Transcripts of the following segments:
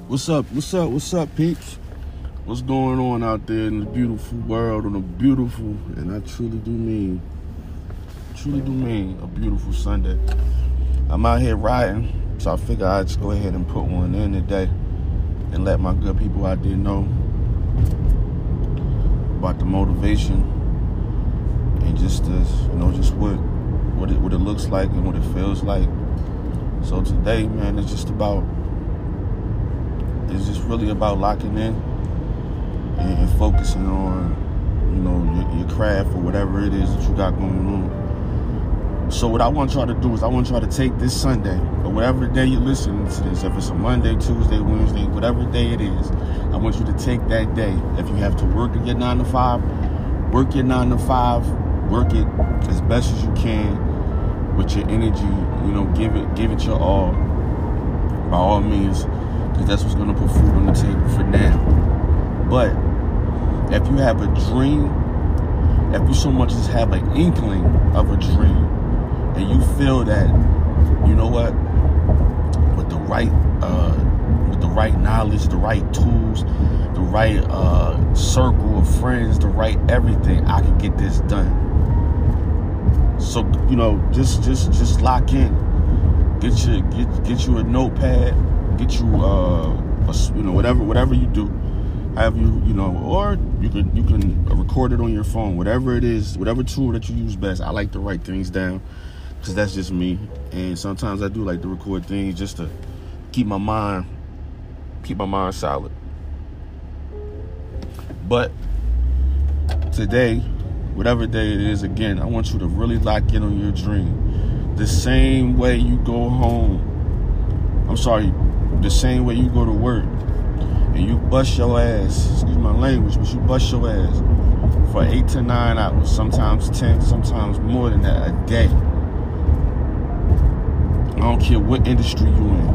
What's up, peeps? What's going on out there in the beautiful world on a beautiful, and I truly do mean a beautiful Sunday. I'm out here riding, so I figure I'd just go ahead and put one in today and let my good people out there know about the motivation and just what it looks like and what it feels like. So today, man, it's just really about locking in and focusing on, your craft or whatever it is that you got going on. So what I want y'all to do is I want y'all to take this Sunday, or whatever day you're listening to this, if it's a Monday, Tuesday, Wednesday, whatever day it is, I want you to take that day. If you have to work your 9 to 5, work your 9 to 5, work it as best as you can with your energy, give it your all, by all means, because that's what's going to put food on the table for now. But if you have a dream, if you so much as have an inkling of a dream, and you feel that, you know what, with the right knowledge, the right tools, the right circle of friends, the right everything, I can get this done. So, just lock in. Get you a notepad. Get you whatever you do. Have or you can record it on your phone. Whatever it is, whatever tool that you use best. I like to write things down because that's just me. And sometimes I do like to record things just to keep my mind solid. But today, whatever day it is, again, I want you to really lock in on your dream. The same way you go home. The same way you go to work and you bust your ass, excuse my language, but you bust your ass for 8 to 9 hours, sometimes 10, sometimes more than that, a day. I don't care what industry you in.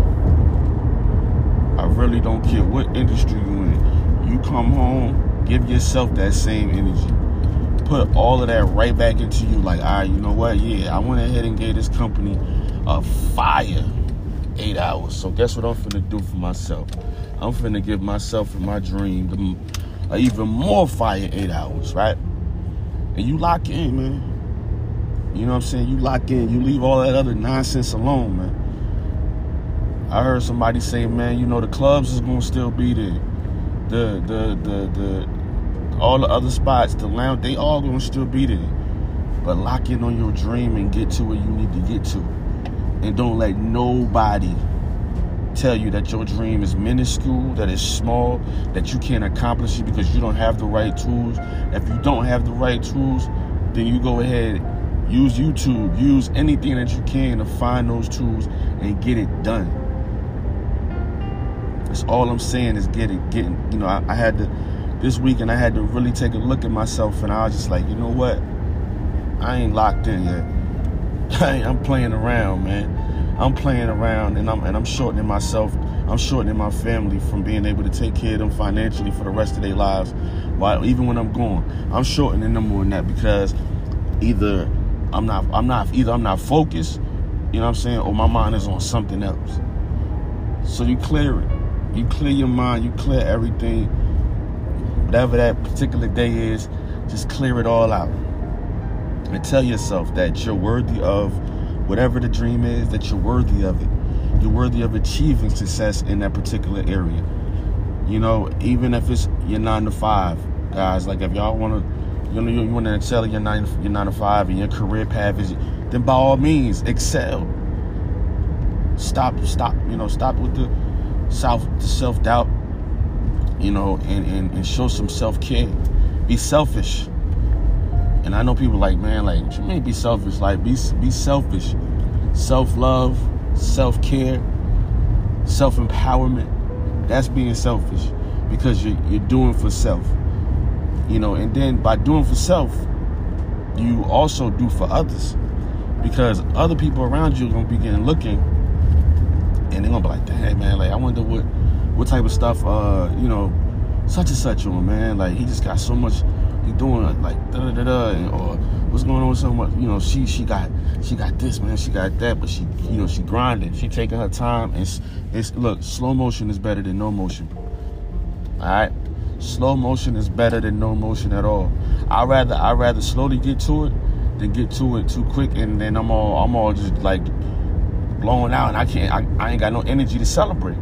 I really don't care what industry you in. You come home, give yourself that same energy. Put all of that right back into you. Like, all right, you know what? Yeah, I went ahead and gave this company a fire 8 hours. So guess what I'm finna do for myself? I'm finna give myself and my dream even more fire 8 hours, right? And you lock in, man. You know what I'm saying? You lock in. You leave all that other nonsense alone, man. I heard somebody say, man, the clubs is gonna still be there. All the other spots, the lounge, they all gonna still be there. But lock in on your dream and get to where you need to get to. And don't let nobody tell you that your dream is minuscule, that it's small, that you can't accomplish it because you don't have the right tools. If you don't have the right tools, then you go ahead, use YouTube, use anything that you can to find those tools and get it done. That's all I'm saying is I had to, this weekend I had to really take a look at myself, and I was just like, you know what? I ain't locked in yet. I'm playing around, man. I'm playing around, and I'm shortening myself. I'm shortening my family from being able to take care of them financially for the rest of their lives. Even when I'm gone, I'm shortening them more than that because either I'm not focused, you know what I'm saying, or my mind is on something else. So you clear it. You clear your mind. You clear everything. Whatever that particular day is, just clear it all out. And tell yourself that you're worthy of whatever the dream is, that you're worthy of it. You're worthy of achieving success in that particular area. Even if it's your 9 to 5, guys, like if y'all want to, you want to excel in your 9 to 5 and your career path is, then by all means, excel. Stop with the self-doubt, and show some self-care. Be selfish. And I know people like, man, like, what you mean be selfish? Like, be selfish. Self-love, self-care, self-empowerment. That's being selfish because you're doing for self. And then by doing for self, you also do for others. Because other people around you are going to begin looking, and they're going to be like, dang, man, like, I wonder what type of stuff, such and such on, man. Like, he just got so much, he doing like da-da-da-da, or what's going on with someone? You know, she got this, man. She got that, but she, you know, she grinding. She taking her time. And look, slow motion is better than no motion. All right, slow motion is better than no motion at all. I rather slowly get to it than get to it too quick, and then I'm all just like blowing out, and I ain't got no energy to celebrate.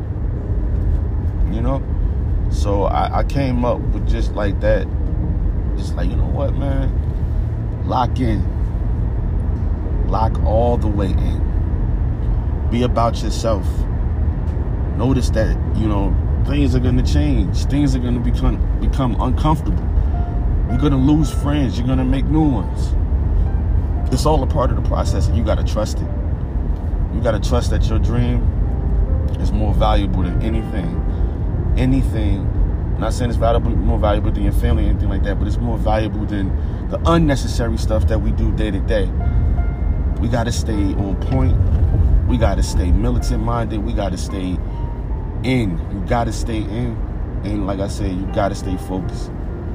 You know, so I came up with just like that, just like, you know what, man, lock in, lock all the way in. Be about yourself. Notice that, you know, things are gonna change. Things are gonna become uncomfortable. You're gonna lose friends. You're gonna make new ones. It's all a part of the process, and you gotta trust it. You gotta trust that your dream is more valuable than anything. I'm not saying it's more valuable than your family or anything like that, but it's more valuable than the unnecessary stuff that we do day to day. We gotta stay on point. We gotta stay militant minded. We gotta stay in. You gotta stay in. And like I said, you gotta stay focused.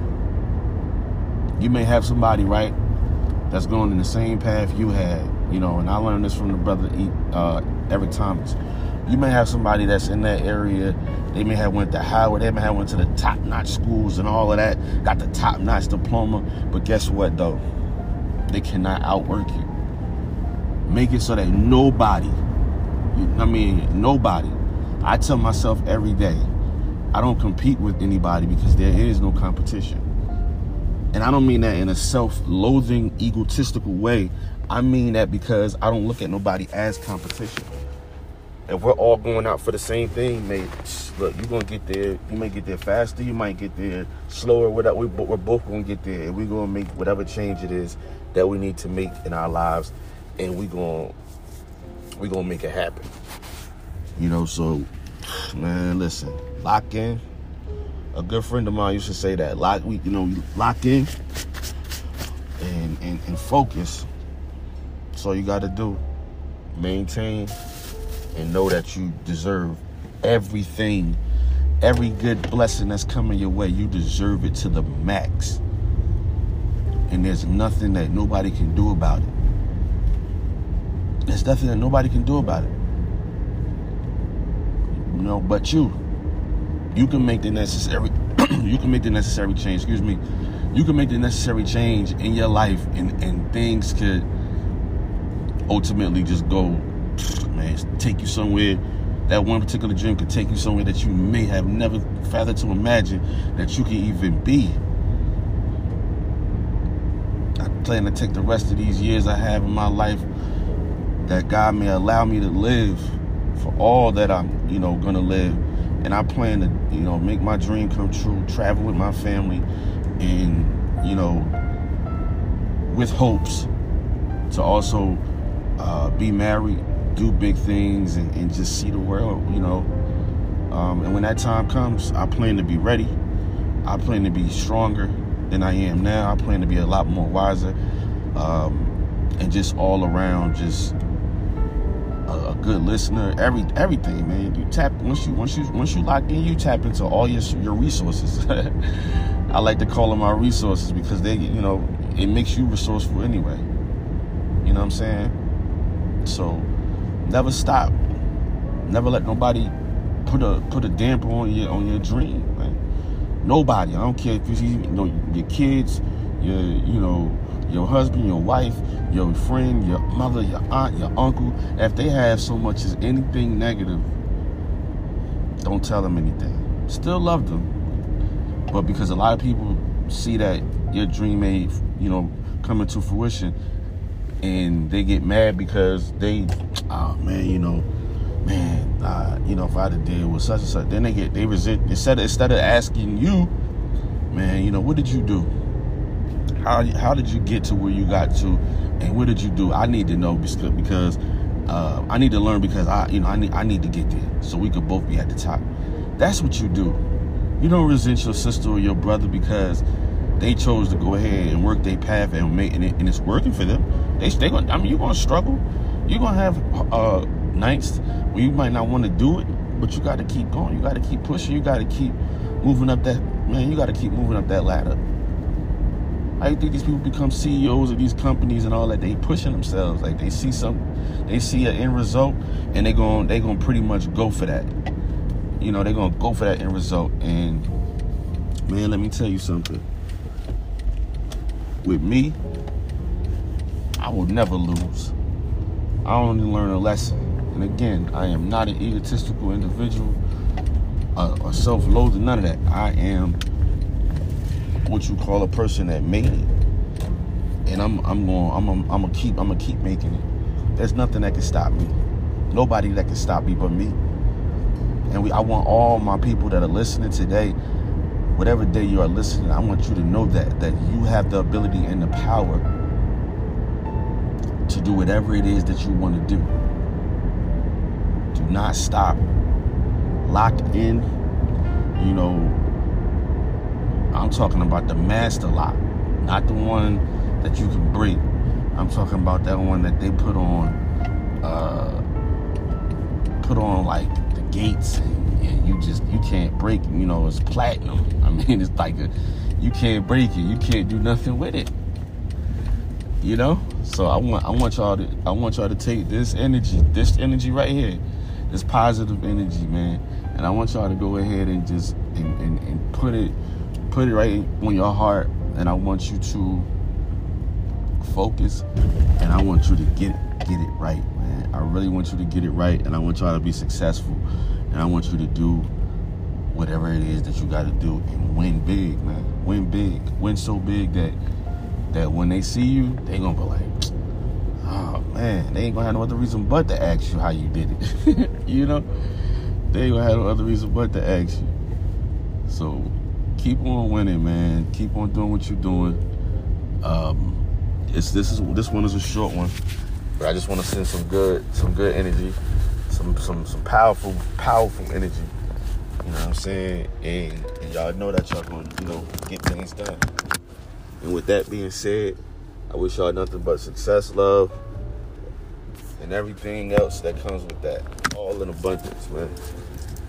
You may have somebody, right, that's going in the same path you had, you know, and I learned this from the brother Eric Thomas. You may have somebody that's in that area. They may have went to Howard. They may have went to the top-notch schools and all of that, got the top-notch diploma. But guess what, though? They cannot outwork you. Make it so that nobody, I tell myself every day, I don't compete with anybody because there is no competition. And I don't mean that in a self-loathing, egotistical way. I mean that because I don't look at nobody as competition. If we're all going out for the same thing, mate, look, you're going to get there. You may get there faster. You might get there slower. Whatever. We're both going to get there. And we're going to make whatever change it is that we need to make in our lives. And we're going to make it happen. You know, so, man, listen, lock in. A good friend of mine used to say that. Lock in and focus. That's all you got to do. Maintain and know that you deserve everything. Every good blessing that's coming your way, you deserve it to the max. And there's nothing that nobody can do about it. There's nothing that nobody can do about it. You know, but you can make the necessary you can make the necessary change, You can make the necessary change in your life, and things could ultimately just go, man, take you somewhere. That one particular dream could take you somewhere that you may have never fathomed to imagine that you could even be. I plan to take the rest of these years I have in my life that God may allow me to live for all that I'm, gonna live. And I plan to, make my dream come true, travel with my family, and, with hopes to also be married, do big things, and just see the world, And when that time comes, I plan to be ready. I plan to be stronger than I am now. I plan to be a lot more wiser, and just all around, just a good listener. Everything, man. You tap once you lock in, you tap into all your resources. I like to call them our resources because they, it makes you resourceful anyway. You know what I'm saying? So never stop. Never let nobody put a damper on your dream, man. Nobody. I don't care if you your kids, your husband, your wife, your friend, your mother, your aunt, your uncle. If they have so much as anything negative, don't tell them anything. Still love them. But because a lot of people see that your dream may, come into fruition, and they get mad because they, if I had to deal with such and such, then they resent. Instead of asking you, man, what did you do? How did you get to where you got to, and what did you do? I need to know because I need to learn because I need to get there so we could both be at the top. That's what you do. You don't resent your sister or your brother because they chose to go ahead and work their path and and it's working for them. You're gonna struggle. You're gonna have nights where you might not want to do it, but you got to keep going. You got to keep pushing. You got to keep moving up that ladder. How you think these people become CEOs of these companies and all that? They pushing themselves. Like, they see an end result, and they gonna pretty much go for that. You know, they're gonna go for that end result. And man, let me tell you something. With me, I will never lose. I only learn a lesson. And again, I am not an egotistical individual or self-loathing, none of that. I am what you call a person that made it, and I'm gonna keep making it. There's nothing that can stop me. Nobody that can stop me but me. And I want all my people that are listening today, whatever day you are listening, I want you to know that you have the ability and the power to do whatever it is that you want to do. Do not stop. Locked in, you know, I'm talking about the master lock, not the one that you can break. I'm talking about that one that they put on like the gates, and you can't break. You know, it's platinum. I mean, it's like you can't break it. You can't do nothing with it. You know. So I want y'all to take this energy right here, this positive energy, man, and I want y'all to go ahead and just and put it right on your heart, and I want you to focus, and I want you to get it right, man. I really want you to get it right, and I want y'all to be successful, and I want you to do whatever it is that you got to do and win big, man. Win big. Win so big that when they see you, they gonna be like, oh man, they ain't gonna have no other reason but to ask you how you did it. You know, they ain't gonna have no other reason but to ask you. So keep on winning, man. Keep on doing what you're doing. This one is a short one, but I just want to send some good energy, some powerful energy. You know what I'm saying? And y'all know that y'all going to, get things done. And with that being said, I wish y'all nothing but success, love, and everything else that comes with that. All in abundance, man.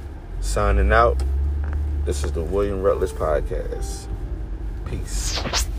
Signing out. This is the William Rutledge Podcast. Peace.